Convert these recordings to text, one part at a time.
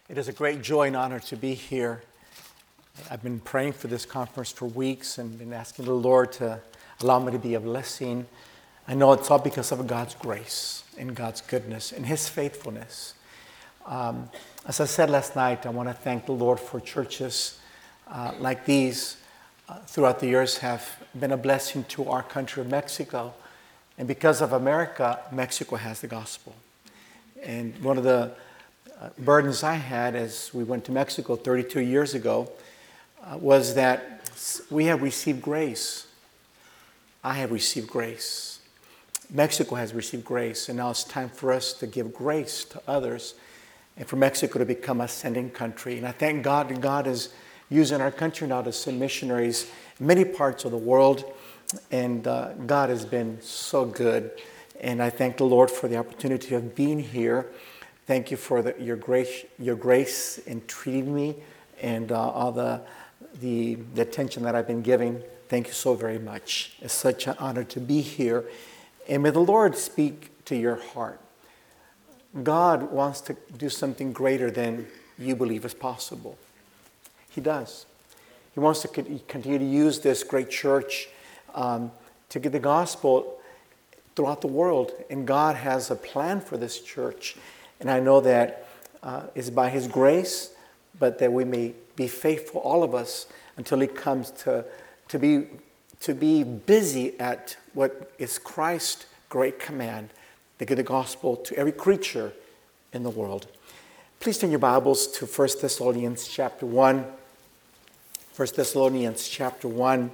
It is a great joy and honor to be here. I've been praying for this conference for weeks and been asking the Lord to allow me to be a blessing. I know it's all because of God's grace and God's goodness and His faithfulness. As I said last night, I want to thank the Lord for churches like these throughout the years have been a blessing to our country of Mexico. And because of America, Mexico has the gospel. And one of the burdens I had as we went to Mexico 32 years ago was that we have received grace. I have received grace. Mexico has received grace, and now it's time for us to give grace to others and for Mexico to become a sending country. And I thank God that God is using our country now to send missionaries in many parts of the world, and God has been so good. And I thank the Lord for the opportunity of being here. Thank you for your grace in treating me and all the attention that I've been giving. Thank you so very much. It's such an honor to be here. And may the Lord speak to your heart. God wants to do something greater than you believe is possible. He does. He wants to continue to use this great church to get the gospel throughout the world. And God has a plan for this church. And I know that it's by His grace, but that we may be faithful, all of us, until He comes to be busy at what is Christ's great command, to give the gospel to every creature in the world. Please turn your Bibles to 1 Thessalonians chapter 1. 1 Thessalonians chapter 1.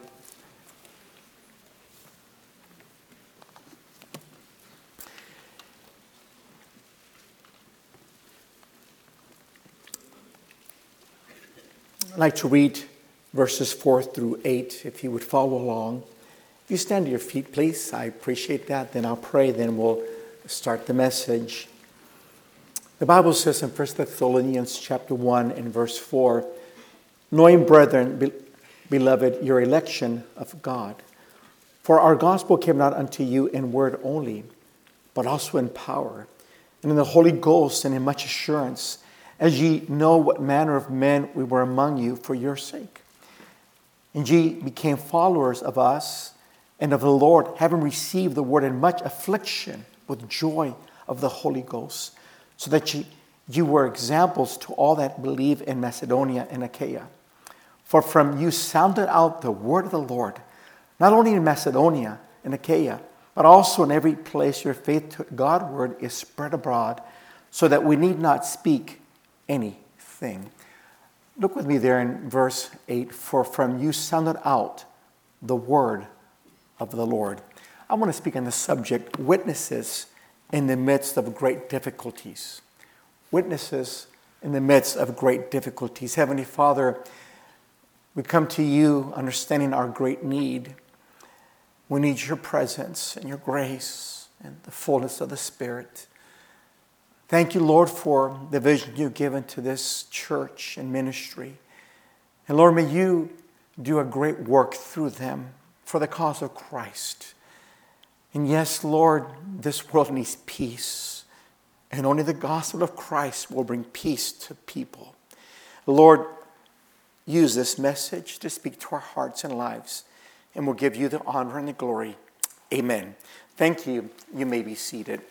I'd like to read verses 4 through 8, if you would follow along. If you stand to your feet, please, I appreciate that. Then I'll pray, then we'll start the message. The Bible says in 1 Thessalonians chapter 1 and verse 4, knowing, brethren, beloved, your election of God. For our gospel came not unto you in word only, but also in power, and in the Holy Ghost, and in much assurance, as ye know what manner of men we were among you for your sake. And ye became followers of us and of the Lord, having received the word in much affliction with joy of the Holy Ghost, so that ye were examples to all that believe in Macedonia and Achaia. For from you sounded out the word of the Lord, not only in Macedonia and Achaia, but also in every place your faith to God's word is spread abroad, so that we need not speak anything. Look with me there in verse 8. For from you sounded out the word of the Lord. I want to speak on the subject, witnesses in the midst of great difficulties. Witnesses in the midst of great difficulties. Heavenly Father, we come to you understanding our great need. We need your presence and your grace and the fullness of the Spirit. Thank you, Lord, for the vision you've given to this church and ministry. And Lord, may you do a great work through them for the cause of Christ. And yes, Lord, this world needs peace. And only the gospel of Christ will bring peace to people. Lord, use this message to speak to our hearts and lives. And we'll give you the honor and the glory. Amen. Thank you. You may be seated.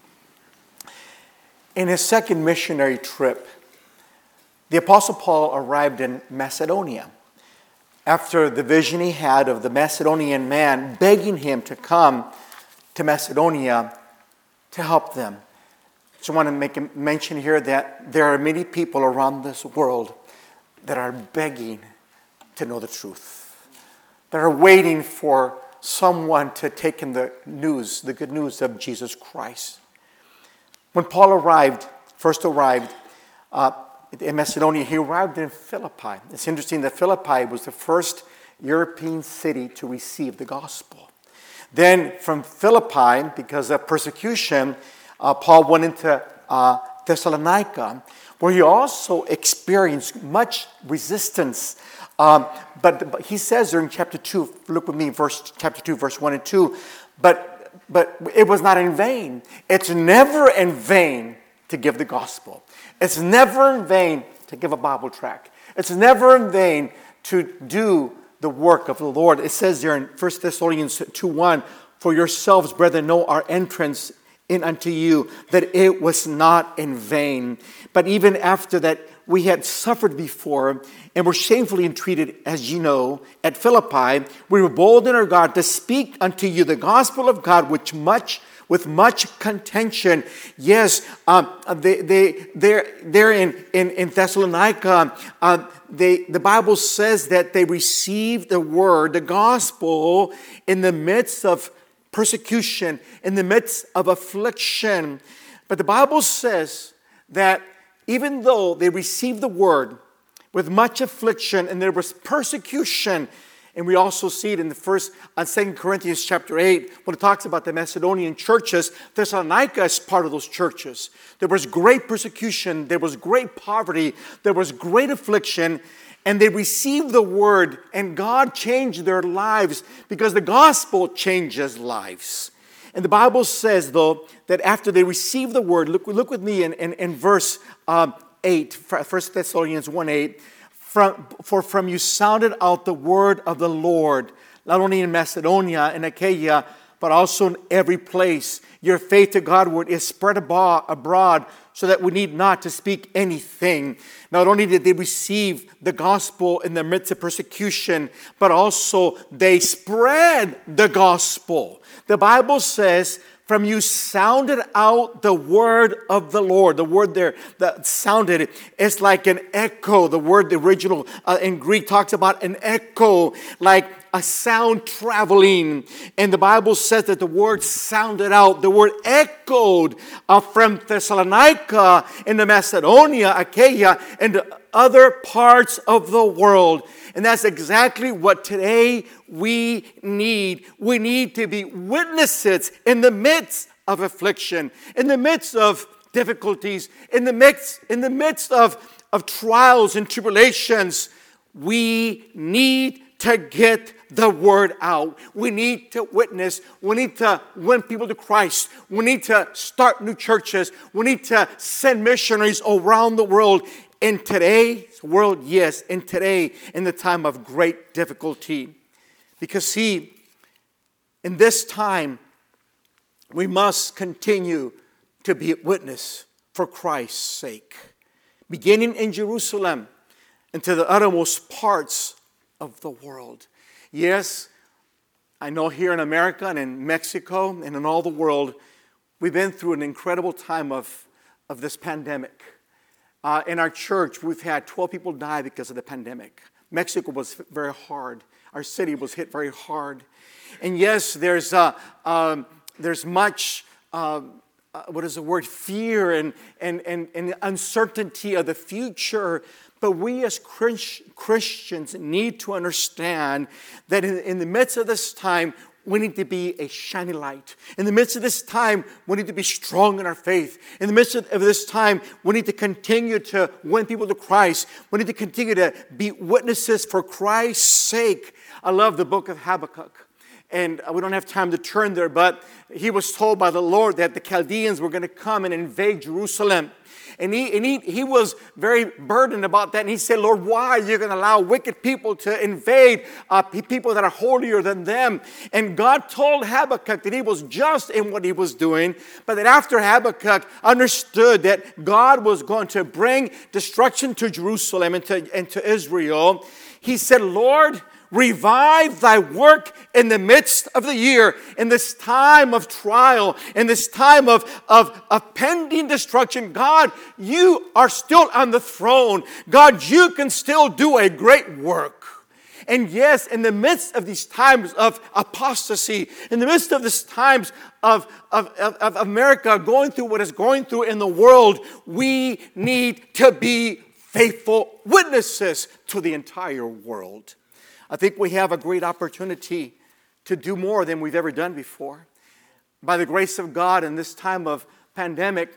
In his second missionary trip, the Apostle Paul arrived in Macedonia after the vision he had of the Macedonian man begging him to come to Macedonia to help them. So I want to make a mention here that there are many people around this world that are begging to know the truth, that are waiting for someone to take in the news, the good news of Jesus Christ. When Paul first arrived in Macedonia, he arrived in Philippi. It's interesting that Philippi was the first European city to receive the gospel. Then from Philippi, because of persecution, Paul went into Thessalonica, where he also experienced much resistance. But he says there in chapter 2, look with me, chapter 2, verse 1 and 2, but it was not in vain. It's never in vain to give the gospel. It's never in vain to give a Bible tract. It's never in vain to do the work of the Lord. It says there in 1 Thessalonians 2:1, for yourselves, brethren, know our entrance in unto you, that it was not in vain. But even after that, we had suffered before and were shamefully entreated, as you know, at Philippi. We were bold in our God to speak unto you the gospel of God, with much contention. Yes, they're in Thessalonica. The Bible says that they received the word, the gospel, in the midst of persecution, in the midst of affliction. But the Bible says that even though they received the word with much affliction and there was persecution, and we also see it in the 2 Corinthians chapter 8, when it talks about the Macedonian churches, Thessalonica is part of those churches. There was great persecution, there was great poverty, there was great affliction, and they received the word, and God changed their lives because the gospel changes lives. And the Bible says, though, that after they received the word, look with me in verse 8, 1 Thessalonians 1:8, for from you sounded out the word of the Lord, not only in Macedonia and Achaia, but also in every place. Your faith to Godward is spread abroad, so that we need not to speak anything. Not only did they receive the gospel in the midst of persecution, but also they spread the gospel. The Bible says, from you sounded out the word of the Lord. The word there that sounded is like an echo. The word, the original in Greek, talks about an echo, like a sound traveling. And the Bible says that the word sounded out. The word echoed from Thessalonica into Macedonia, Achaia, and other parts of the world. And that's exactly what today we need. We need to be witnesses in the midst of affliction, in the midst of difficulties, in the midst of trials and tribulations. We need to get the word out. We need to witness. We need to win people to Christ. We need to start new churches. We need to send missionaries around the world. In today's world, yes, in the time of great difficulty. Because see, in this time, we must continue to be a witness for Christ's sake. Beginning in Jerusalem and to the uttermost parts of the world. Yes, I know here in America and in Mexico and in all the world, we've been through an incredible time of this pandemic. In our church, we've had 12 people die because of the pandemic. Mexico was very hard. Our city was hit very hard. And yes, there's much, fear and uncertainty of the future. But we as Christians need to understand that in the midst of this time, we need to be a shining light. In the midst of this time, we need to be strong in our faith. In the midst of this time, we need to continue to win people to Christ. We need to continue to be witnesses for Christ's sake. I love the book of Habakkuk. And we don't have time to turn there, but he was told by the Lord that the Chaldeans were going to come and invade Jerusalem. And he was very burdened about that. And he said, Lord, why are you going to allow wicked people to invade people that are holier than them? And God told Habakkuk that he was just in what he was doing. But that after Habakkuk understood that God was going to bring destruction to Jerusalem and to Israel, he said, Lord, revive thy work in the midst of the year, in this time of trial, in this time of pending destruction. God, you are still on the throne. God, you can still do a great work. And yes, in the midst of these times of apostasy, in the midst of these times of America going through what it's going through in the world, we need to be faithful witnesses to the entire world. I think we have a great opportunity to do more than we've ever done before. By the grace of God in this time of pandemic,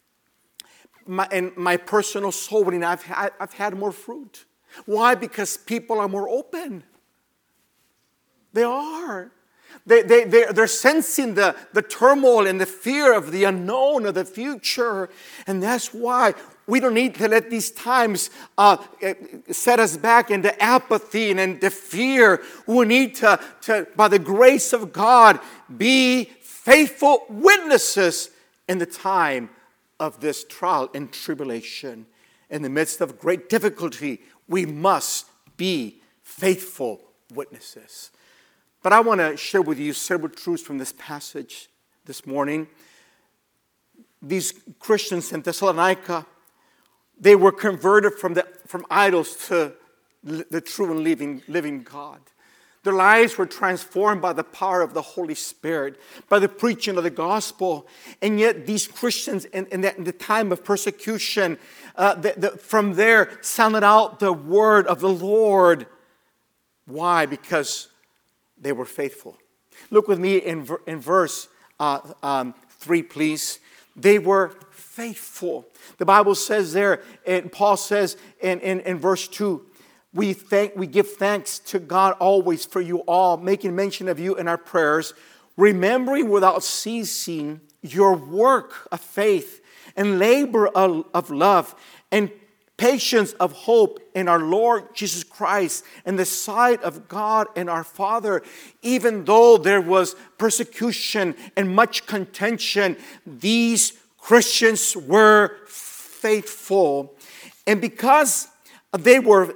in my personal soul winning, I've had more fruit. Why? Because people are more open. They are. They're sensing the turmoil and the fear of the unknown of the future. And that's why we don't need to let these times set us back into apathy and into fear. We need to, by the grace of God, be faithful witnesses in the time of this trial and tribulation. In the midst of great difficulty, we must be faithful witnesses. But I want to share with you several truths from this passage this morning. These Christians in Thessalonica, they were converted from idols to the true and living God. Their lives were transformed by the power of the Holy Spirit, by the preaching of the gospel. And yet these Christians in the time of persecution, from there sounded out the word of the Lord. Why? Because they were faithful. Look with me in verse 3, please. They were faithful. The Bible says there, and Paul says in verse 2, we give thanks to God always for you all, making mention of you in our prayers, remembering without ceasing your work of faith and labor of love and patience of hope in our Lord Jesus Christ in the sight of God and our Father. Even though there was persecution and much contention, these Christians were faithful. And because they were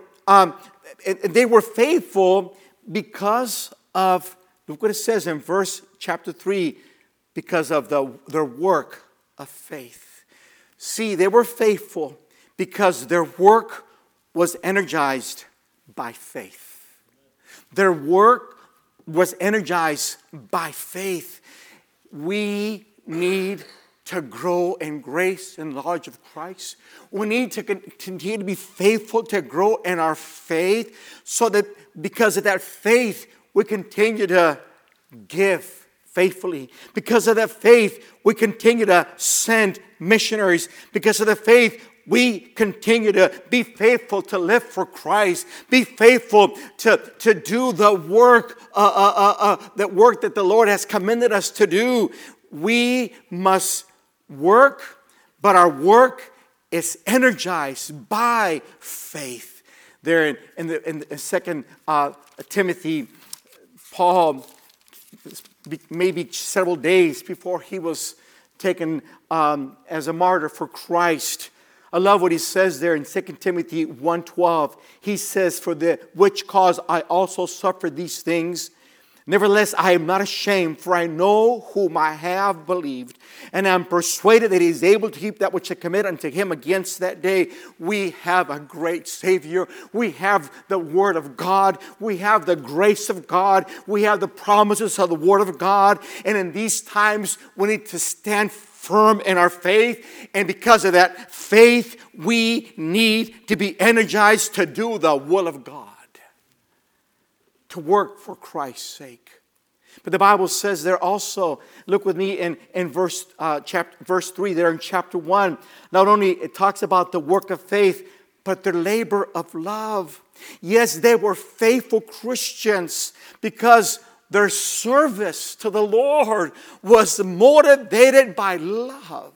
faithful because of, look what it says in chapter 3, because of their work of faith. See, they were faithful because their work was energized by faith. Their work was energized by faith. We need to grow in grace and knowledge of Christ. We need to continue to be faithful to grow in our faith so that because of that faith, we continue to give faithfully. Because of that faith, we continue to send missionaries. Because of the faith, we continue to be faithful to live for Christ. Be faithful to do the work, that the Lord has commended us to do. We must work, but our work is energized by faith. There in the 2 Timothy, Paul, maybe several days before he was taken as a martyr for Christ, I love what he says there in 2 Timothy 1:12. He says, for the which cause I also suffered these things. Nevertheless, I am not ashamed, for I know whom I have believed, and I am persuaded that he is able to keep that which I commit unto him against that day. We have a great Savior. We have the Word of God. We have the grace of God. We have the promises of the Word of God. And in these times, we need to stand firm in our faith. And because of that faith, we need to be energized to do the will of God, to work for Christ's sake. But the Bible says there also, look with me in verse 3 there in chapter 1. Not only it talks about the work of faith, but their labor of love. Yes, they were faithful Christians because their service to the Lord was motivated by love.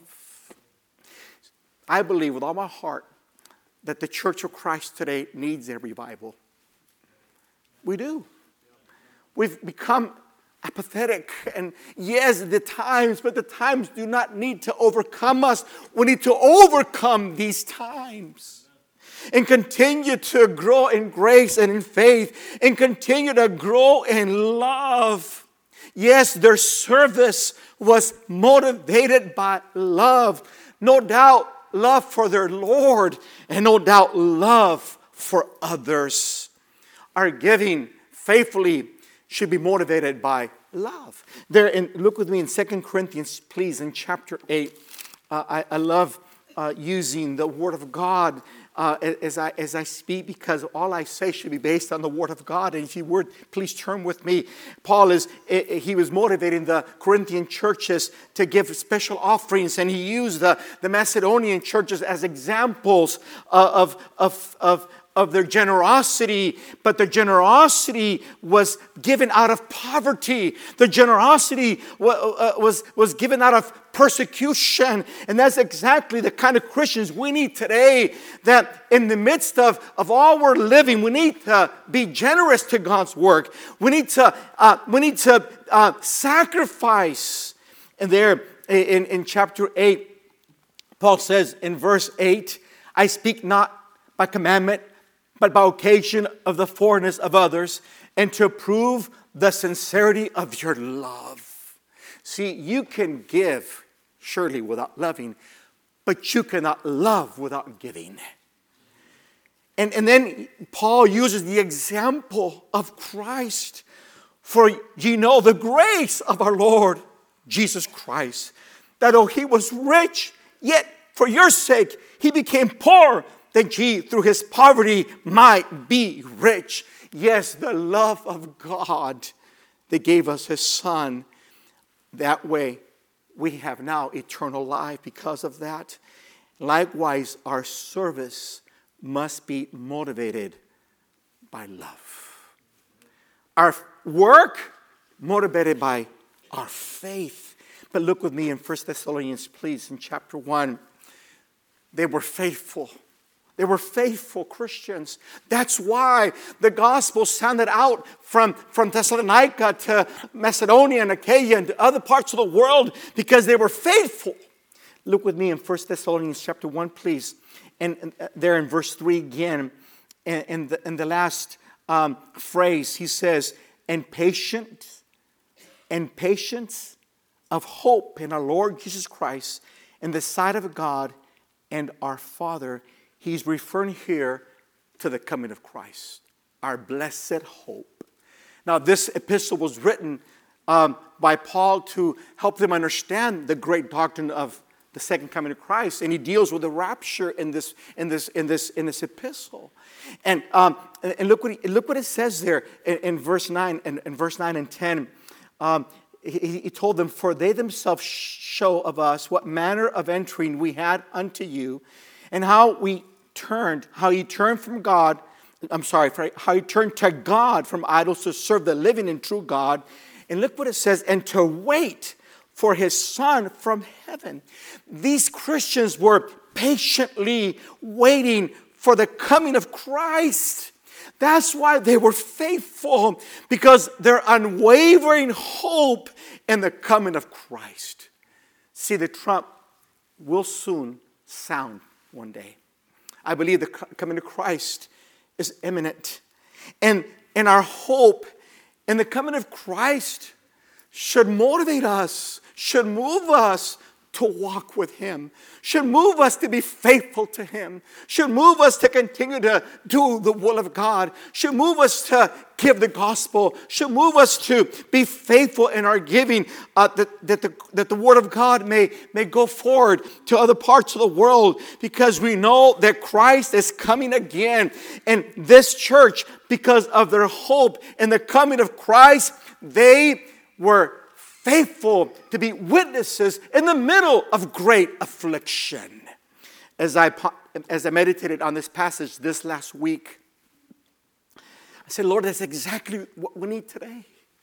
I believe with all my heart that the Church of Christ today needs a revival. We do. We've become apathetic. And yes, the times do not need to overcome us. We need to overcome these times and continue to grow in grace and in faith and continue to grow in love. Yes, their service was motivated by love. No doubt, love for their Lord, and no doubt, love for others. Our giving faithfully should be motivated by love. Look with me in 2 Corinthians, please, in chapter 8. I love using the Word of God as I speak, because all I say should be based on the Word of God. And if you would, please turn with me. Paul he was motivating the Corinthian churches to give special offerings, and he used the Macedonian churches as examples of of their generosity, but the generosity was given out of poverty. The generosity was given out of persecution. And that's exactly the kind of Christians we need today, that in the midst of all we're living, we need to be generous to God's work. We need to sacrifice. And there in chapter 8, Paul says in verse 8, I speak not by commandment, but by occasion of the forwardness of others, and to prove the sincerity of your love. See, you can give, surely, without loving, but you cannot love without giving. And then Paul uses the example of Christ. For ye know the grace of our Lord Jesus Christ, that though he was rich, yet for your sake he became poor, that ye through his poverty might be rich. Yes, the love of God that gave us his Son. That way we have now eternal life because of that. Likewise, our service must be motivated by love. Our work motivated by our faith. But look with me in 1 Thessalonians, please, in chapter 1. They were faithful. They were faithful Christians. That's why the gospel sounded out from Thessalonica to Macedonia and Achaia and to other parts of the world, because they were faithful. Look with me in 1 Thessalonians chapter 1, please. And there in verse 3 again, in the last phrase, he says, and patience of hope in our Lord Jesus Christ in the sight of God and our Father. He's referring here to the coming of Christ, our blessed hope. Now, this epistle was written by Paul to help them understand the great doctrine of the second coming of Christ, and he deals with the rapture in this epistle. And look what it says there in verse 9 and verse 9 and 10. He told them, for they themselves show of us what manner of entering we had unto you, and how he turned to God from idols to serve the living and true God. And look what it says, and to wait for his Son from heaven. These Christians were patiently waiting for the coming of Christ. That's why they were faithful, because their unwavering hope in the coming of Christ. See, the trump will soon sound one day. I believe the coming of Christ is imminent. And our hope in the coming of Christ should motivate us, should move us to walk with him, should move us to be faithful to him, should move us to continue to do the will of God, should move us to give the gospel, should move us to be faithful in our giving, that the word of God may go forward to other parts of the world, because we know that Christ is coming again. And this church, because of their hope in the coming of Christ, they were faithful to be witnesses in the middle of great affliction. As I meditated on this passage this last week, I said, Lord, that's exactly what we need today.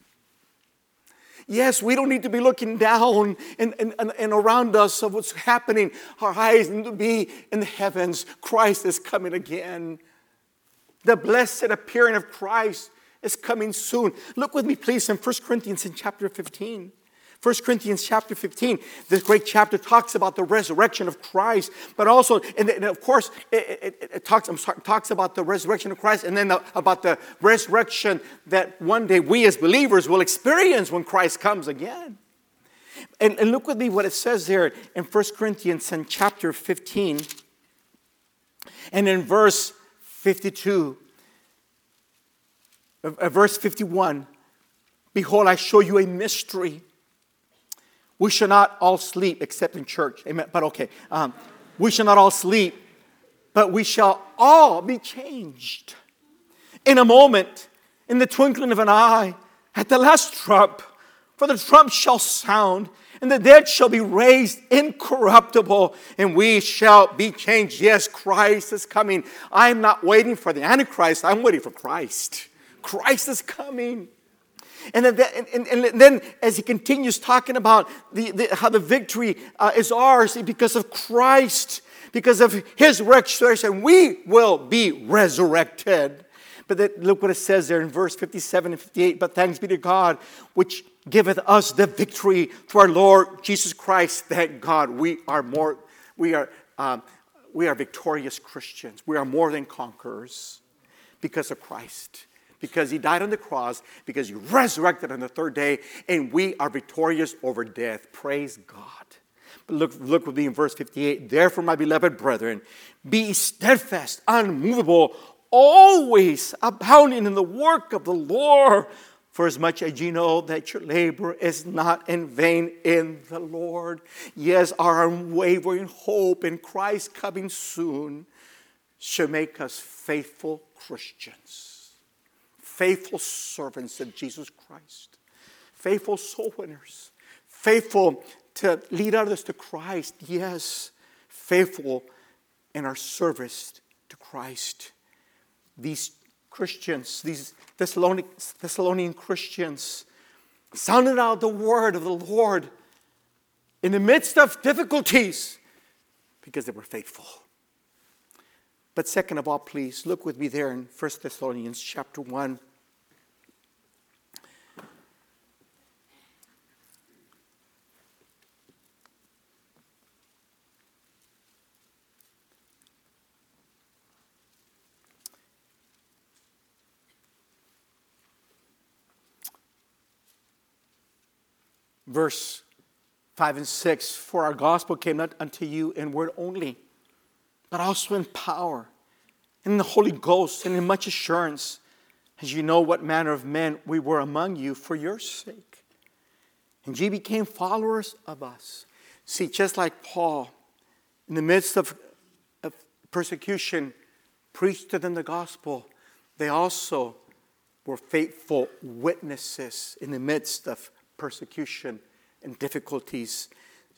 Yes, we don't need to be looking down and around us of what's happening. Our eyes need to be in the heavens. Christ is coming again. The blessed appearing of Christ is coming soon. Look with me, please, in 1 Corinthians in chapter 15. 1 Corinthians chapter 15, this great chapter talks about the resurrection of Christ, but also, and of course, it talks about the resurrection of Christ, and then about the resurrection that one day we as believers will experience when Christ comes again. And look with me what it says there in 1 Corinthians in chapter 15, and in verse 52. Verse 51, behold, I show you a mystery. We shall not all sleep except in church. Amen. But okay. We shall not all sleep, but we shall all be changed. In a moment, in the twinkling of an eye, at the last trump, for the trump shall sound, And the dead shall be raised incorruptible, and we shall be changed. Yes, Christ is coming. I'm not waiting for the Antichrist. I'm waiting for Christ. Christ is coming. And then as he continues talking about how the victory is ours because of Christ, because of his resurrection, we will be resurrected. But then look what it says there in verse 57 and 58. But thanks be to God, which giveth us the victory through our Lord Jesus Christ. Thank God, we are victorious Christians. We are more than conquerors because of Christ. Because he died on the cross, because he resurrected on the third day, and we are victorious over death. Praise God. But look with me in verse 58. Therefore, my beloved brethren, be steadfast, unmovable, always abounding in the work of the Lord, for as much as you know that your labor is not in vain in the Lord. Yes, our unwavering hope in Christ coming soon should make us faithful Christians, faithful servants of Jesus Christ, faithful soul winners, faithful to lead others to Christ. Yes, faithful in our service to Christ. These Christians, these Thessalonian Christians, sounded out the word of the Lord in the midst of difficulties because they were faithful. But second of all, please look with me there in 1 Thessalonians chapter 1. Verse 5 and 6, for our gospel came not unto you in word only, but also in power, and in the Holy Ghost, and in much assurance, as you know what manner of men we were among you for your sake. And ye became followers of us. See, just like Paul, in the midst of persecution, preached to them the gospel, they also were faithful witnesses in the midst of persecution and difficulties.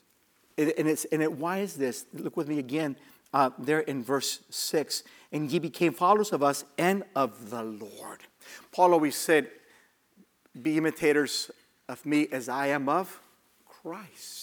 Why is this? Look with me again there in verse 6. And ye became followers of us and of the Lord. Paul always said, be imitators of me as I am of Christ.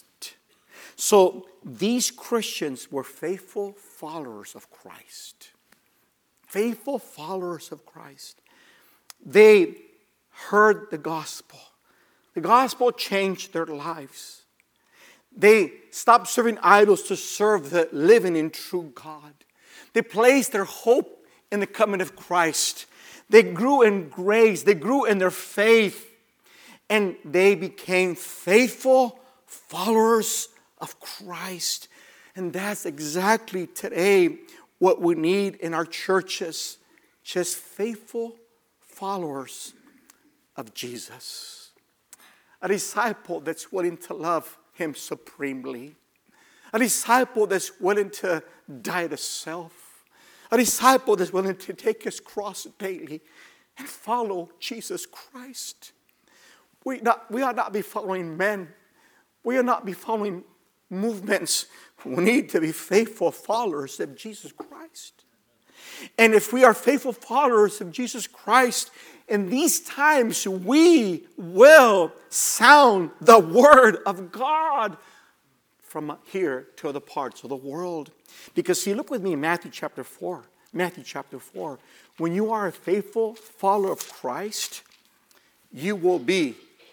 So these Christians were faithful followers of Christ. Faithful followers of Christ. They heard the gospel. The gospel changed their lives. They stopped serving idols to serve the living and true God. They placed their hope in the coming of Christ. They grew in grace. They grew in their faith. And they became faithful followers of Christ. And that's exactly today what we need in our churches. Just faithful followers of Jesus. A disciple that's willing to love him supremely. A disciple that's willing to die to self. A disciple that's willing to take his cross daily and follow Jesus Christ. We ought not be following men. We ought not be following movements. We need to be faithful followers of Jesus Christ. And if we are faithful followers of Jesus Christ, in these times we will sound the word of God from here to other parts of the world. Because see, look with me in Matthew chapter 4. Matthew chapter 4. When you are a faithful follower of Christ, you will be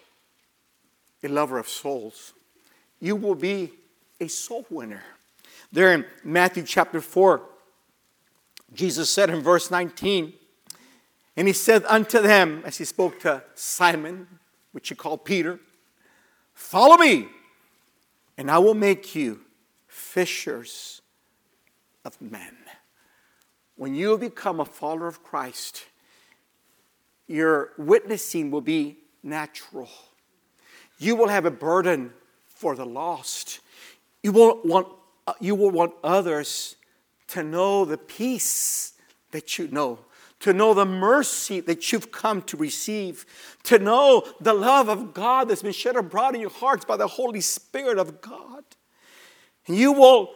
a lover of souls. You will be a soul winner. There in Matthew chapter 4, Jesus said in verse 19, and he said unto them, as he spoke to Simon, which he called Peter, follow me, and I will make you fishers of men. When you become a follower of Christ, your witnessing will be natural. You will have a burden for the lost. You will want others to know the peace that you know, to know the mercy that you've come to receive, to know the love of God that's been shed abroad in your hearts by the Holy Spirit of God. And you will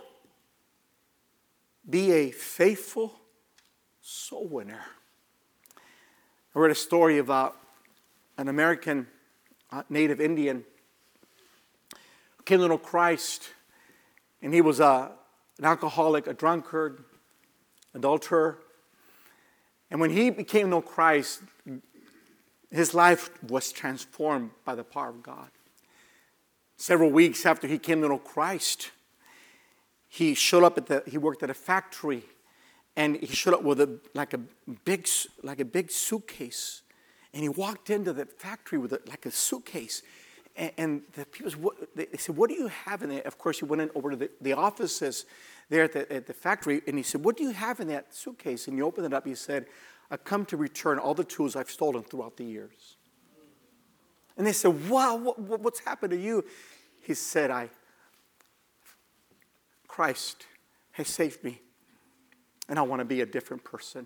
be a faithful soul winner. I read a story about an American native Indian who came to know Christ, and he was an alcoholic, a drunkard, adulterer. And when he became to know Christ, his life was transformed by the power of God. Several weeks after he came to know Christ, he showed up he worked at a factory, and he showed up with like a big suitcase. And he walked into the factory with like a suitcase. And the people, they said, "What do you have in there?" Of course, he went in over to the offices there at the factory, and he said, "What do you have in that suitcase?" And he opened it up. He said, "I've come to return all the tools I've stolen throughout the years." And they said, "Wow, what's happened to you?" He said, Christ has saved me, and I want to be a different person.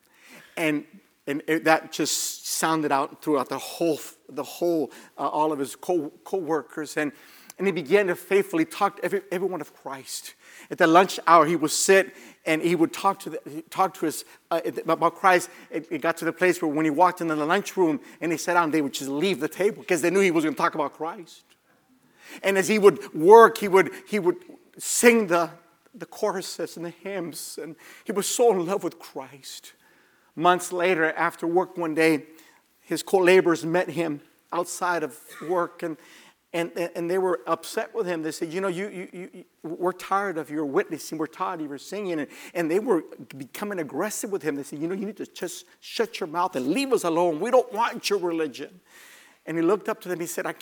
And that just sounded out throughout the whole all of his co-workers. And he began to faithfully talk to everyone of Christ. At the lunch hour, he would sit and he would talk to us about Christ. It got to the place where when he walked into the lunchroom and he sat down, they would just leave the table because they knew he was going to talk about Christ. And as he would work, he would sing the choruses and the hymns, and he was so in love with Christ. Months later, after work one day, his co-laborers met him outside of work, and they were upset with him. They said, we're tired of your witnessing, we're tired of your singing, and they were becoming aggressive with him. They said, you need to just shut your mouth and leave us alone. We don't want your religion. And he looked up to them, he said,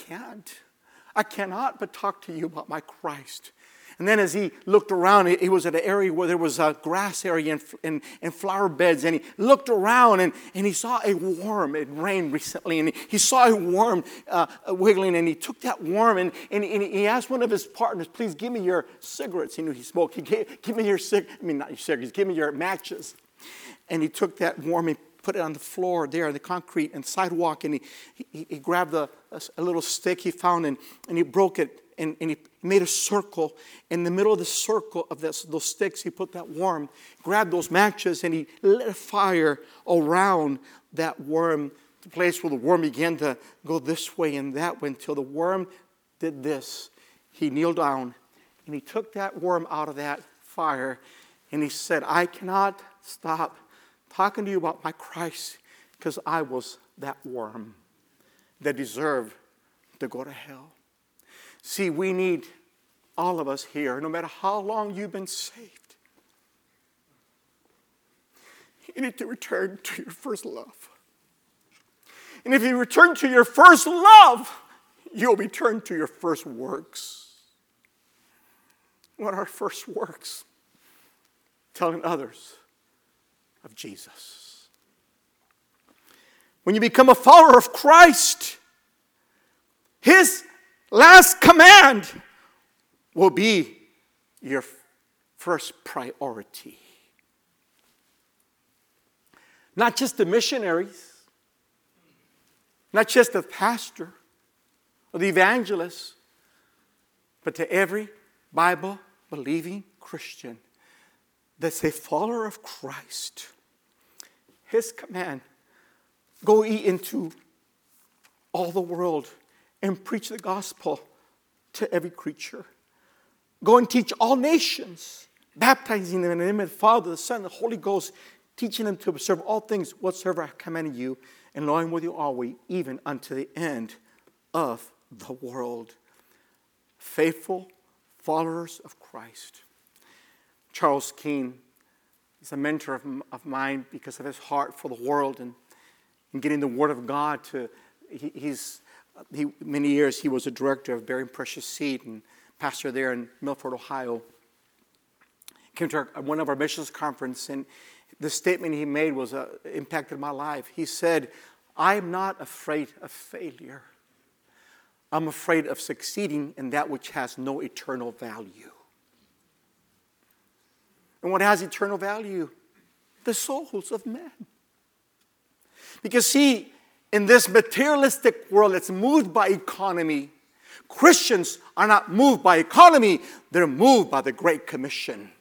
I cannot but talk to you about my Christ. And then as he looked around, he was at an area where there was a grass area and flower beds. And he looked around and he saw a worm. It rained recently. And he saw a worm wiggling. And he took that worm and he asked one of his partners, "Please give me your cigarettes." He knew he smoked. Give me your not your cigarettes. Give me your matches. And he took that worm and put it on the floor there, on the concrete and sidewalk. And he grabbed a little stick he found and he broke it. And he made a circle. In the middle of the circle of those sticks, he put that worm, grabbed those matches, and he lit a fire around that worm, the place where the worm began to go this way and that way until the worm did this. He kneeled down, and he took that worm out of that fire, and he said, "I cannot stop talking to you about my Christ because I was that worm that deserved to go to hell." See, we need, all of us here, no matter how long you've been saved, you need to return to your first love. And if you return to your first love, you'll return to your first works. What are our first works? Telling others of Jesus. When you become a follower of Christ, His last command will be your first priority. Not just the missionaries, not just the pastor or the evangelist, but to every Bible-believing Christian that's a follower of Christ. His command, go ye into all the world and preach the gospel to every creature. Go and teach all nations, baptizing them in the name of the Father, the Son, and the Holy Ghost, teaching them to observe all things whatsoever I have commanded you, and lo, I am with you always, even unto the end of the world. Faithful followers of Christ. Charles Keene is a mentor of mine because of his heart for the world and getting the Word of God to. Many years he was a director of Bearing Precious Seed and pastor there in Milford, Ohio. Came to one of our missions conference, and the statement he made was impacted my life. He said, "I'm not afraid of failure. I'm afraid of succeeding in that which has no eternal value." And what has eternal value? The souls of men. Because see, in this materialistic world that's moved by economy, Christians are not moved by economy. They're moved by the Great Commission.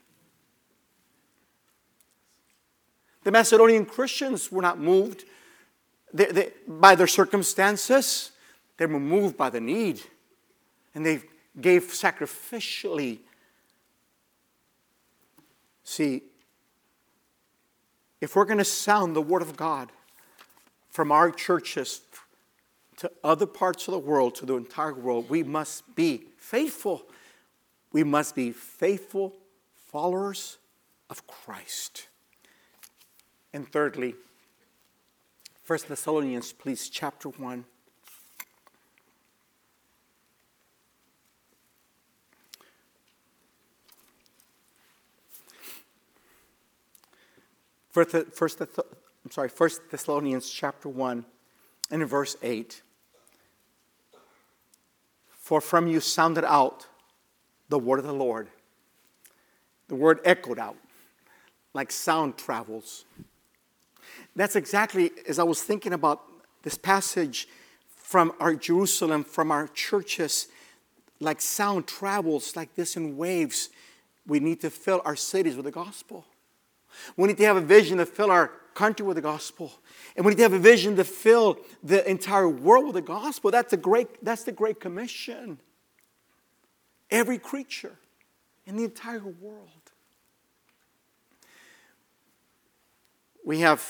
The Macedonian Christians were not moved by their circumstances. They were moved by the need. And they gave sacrificially. See, if we're going to sound the Word of God from our churches to other parts of the world, to the entire world, we must be faithful. We must be faithful followers of Christ. And thirdly, 1 Thessalonians, please, chapter 1. First Thessalonians chapter 1 and in verse 8. For from you sounded out the word of the Lord. The word echoed out like sound travels. That's exactly as I was thinking about this passage from our Jerusalem, from our churches, like sound travels like this in waves. We need to fill our cities with the gospel. We need to have a vision to fill our country with the gospel. And we need to have a vision to fill the entire world with the gospel. That's the Great Commission. Every creature in the entire world. We have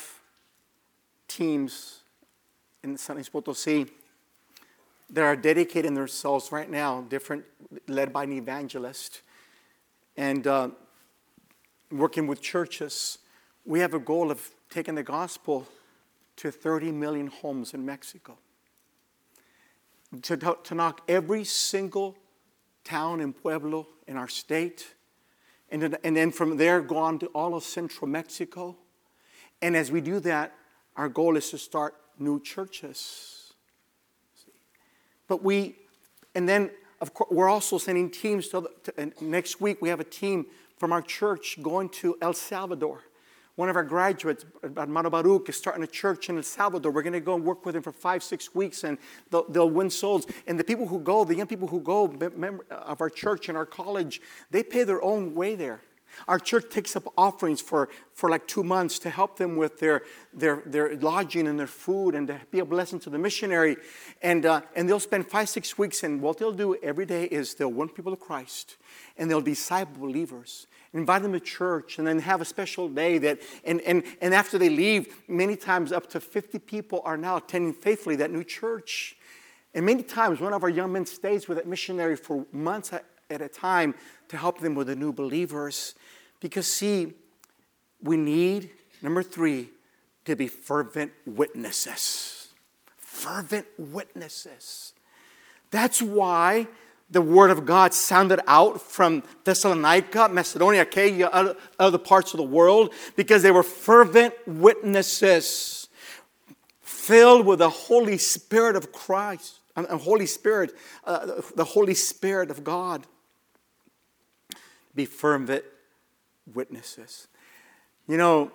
teams in San Luis Potosí that are dedicating themselves right now, led by an evangelist. And working with churches, we have a goal of taking the gospel to 30 million homes in Mexico. To knock every single town and pueblo in our state. And then from there go on to all of central Mexico. And as we do that, our goal is to start new churches. And then of course, we're also sending teams and next week we have a team from our church going to El Salvador. One of our graduates, Armando Baruch, is starting a church in El Salvador. We're going to go and work with him for 5-6 weeks, and they'll win souls. And the people who go, the young people who go, of our church and our college, they pay their own way there. Our church takes up offerings for like 2 months to help them with their lodging and their food and to be a blessing to the missionary. And they'll spend 5-6 weeks, and what they'll do every day is they'll win people to Christ, and they'll disciple believers, invite them to church, and then have a special day that, and after they leave, many times up to 50 people are now attending faithfully that new church. And many times one of our young men stays with that missionary for months at a time to help them with the new believers. Because see, we need, number 3, to be fervent witnesses. Fervent witnesses. That's why the word of God sounded out from Thessalonica, Macedonia, Achaia, other parts of the world, because they were fervent witnesses, filled with the Holy Spirit of Christ, the Holy Spirit of God. Be fervent witnesses. You know,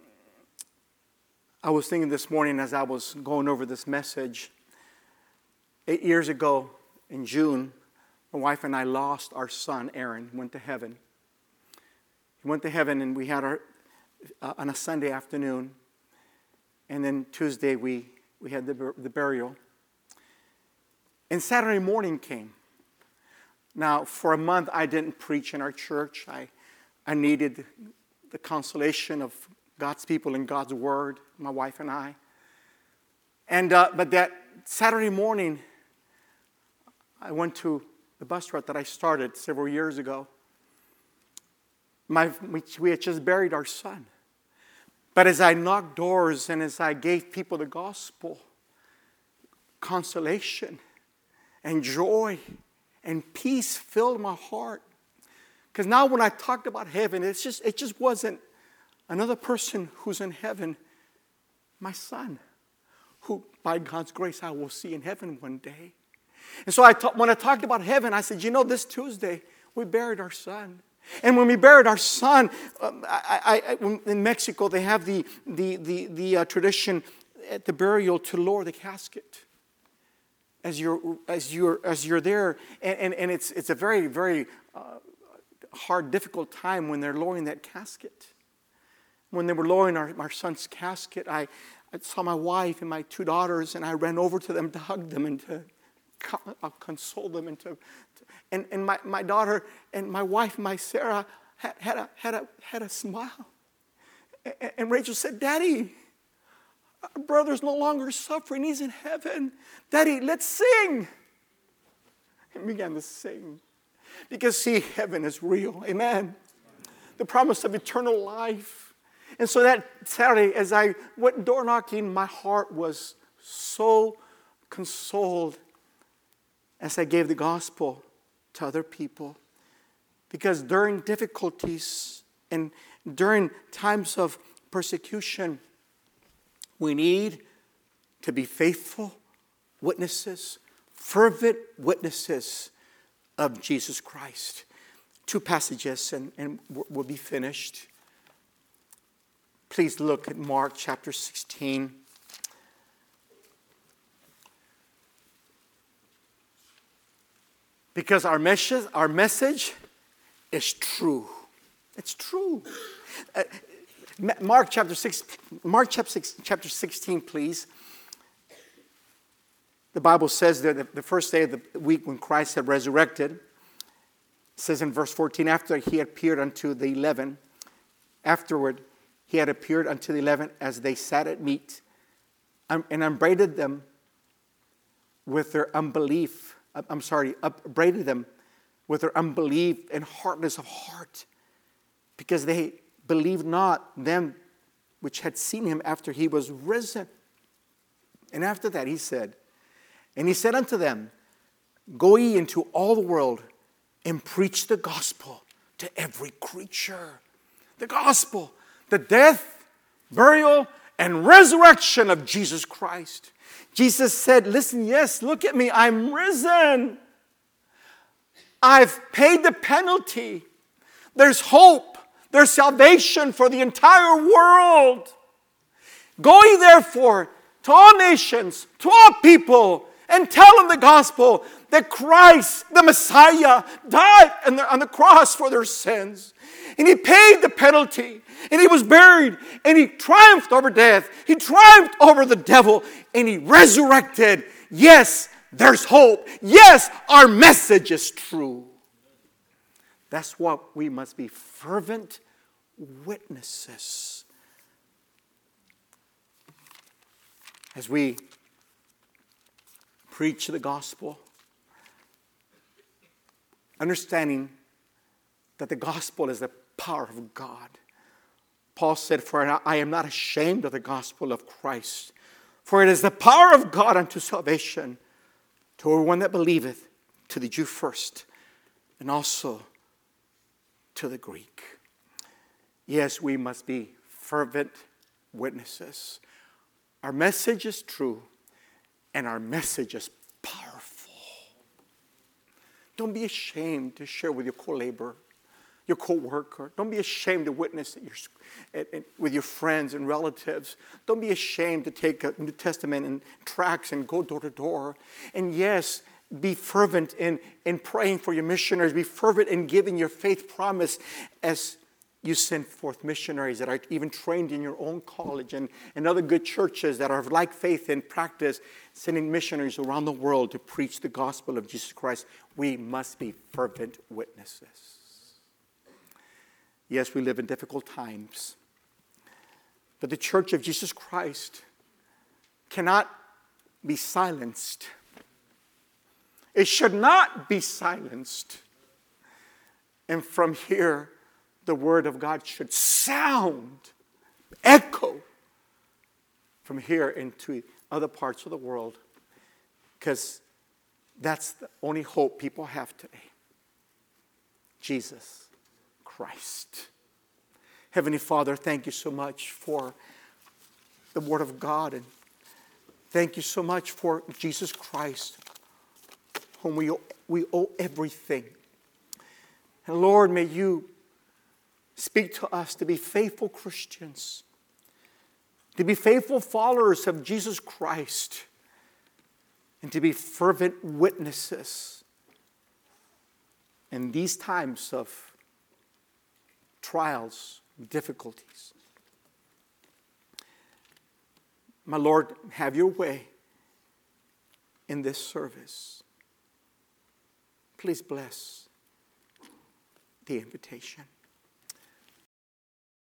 I was thinking this morning as I was going over this message, 8 years ago in June, my wife and I lost our son, Aaron. He went to heaven. He went to heaven, and we had on a Sunday afternoon. And then Tuesday, we had the burial. And Saturday morning came. Now, for a month, I didn't preach in our church. I needed the consolation of God's people and God's word, my wife and I. But that Saturday morning, I went to the bus route that I started several years ago. We had just buried our son. But as I knocked doors and as I gave people the gospel, consolation and joy and peace filled my heart. Because now when I talked about heaven, it just wasn't another person who's in heaven. My son, who by God's grace I will see in heaven one day. And so when I talked about heaven, I said, this Tuesday, we buried our son. And when we buried our son, in Mexico, they have the tradition, at the burial to lower the casket. As you're there, and it's a very, very hard, difficult time when they're lowering that casket. When they were lowering our son's casket, I saw my wife and my 2 daughters, and I ran over to them to hug them and to console them, and my daughter and my wife, my Sarah, had a smile. And Rachel said, "Daddy, our brother's no longer suffering. He's in heaven. Daddy, let's sing." And began to sing. Because, see, heaven is real. Amen. The promise of eternal life. And so that Saturday, as I went door knocking, my heart was so consoled as I gave the gospel to other people. Because during difficulties and during times of persecution, we need to be faithful witnesses, fervent witnesses of Jesus Christ. 2 passages and we'll be finished. Please look at Mark chapter 16. Because our message is true. It's true. Mark chapter 16, please. The Bible says that the first day of the week when Christ had resurrected, it says in verse 14, after he had appeared unto the 11, afterward he had appeared unto the 11 as they sat at meat, and upbraided them with their unbelief. Upbraided them with their unbelief and hardness of heart, because they believed not them which had seen him after he was risen. And after that he said unto them, go ye into all the world and preach the gospel to every creature. The gospel, the death, burial, and resurrection of Jesus Christ. Jesus said, listen, yes, look at me, I'm risen. I've paid the penalty. There's hope. There's salvation for the entire world. Go ye therefore to all nations, to all people, and tell them the gospel that Christ, the Messiah, died on the cross for their sins. And he paid the penalty. And he was buried. And he triumphed over death. He triumphed over the devil. And he resurrected. Yes, there's hope. Yes, our message is true. That's what we must be, fervent witnesses. As we preach the gospel, understanding that the gospel is the power of God. Paul said, for I am not ashamed of the gospel of Christ, for it is the power of God unto salvation to everyone that believeth, to the Jew first, and also to the Greek. Yes, we must be fervent witnesses. Our message is true, and our message is powerful. Don't be ashamed to share with your co-laborer, your co-worker. Don't be ashamed to witness with your friends and relatives. Don't be ashamed to take a New Testament and tracts and go door to door. And yes, be fervent in praying for your missionaries. Be fervent in giving your faith promise as you send forth missionaries that are even trained in your own college and other good churches that are of like faith in practice, sending missionaries around the world to preach the gospel of Jesus Christ. We must be fervent witnesses. Yes, we live in difficult times, but the Church of Jesus Christ cannot be silenced. It should not be silenced. And from here, the word of God should sound, echo from here into other parts of the world, because that's the only hope people have today. Jesus Christ. Heavenly Father, thank you so much for the word of God, and thank you so much for Jesus Christ, whom we owe everything. And Lord, may you speak to us to be faithful Christians, to be faithful followers of Jesus Christ, and to be fervent witnesses in these times of trials, difficulties. My Lord, have your way in this service. Please bless the invitation.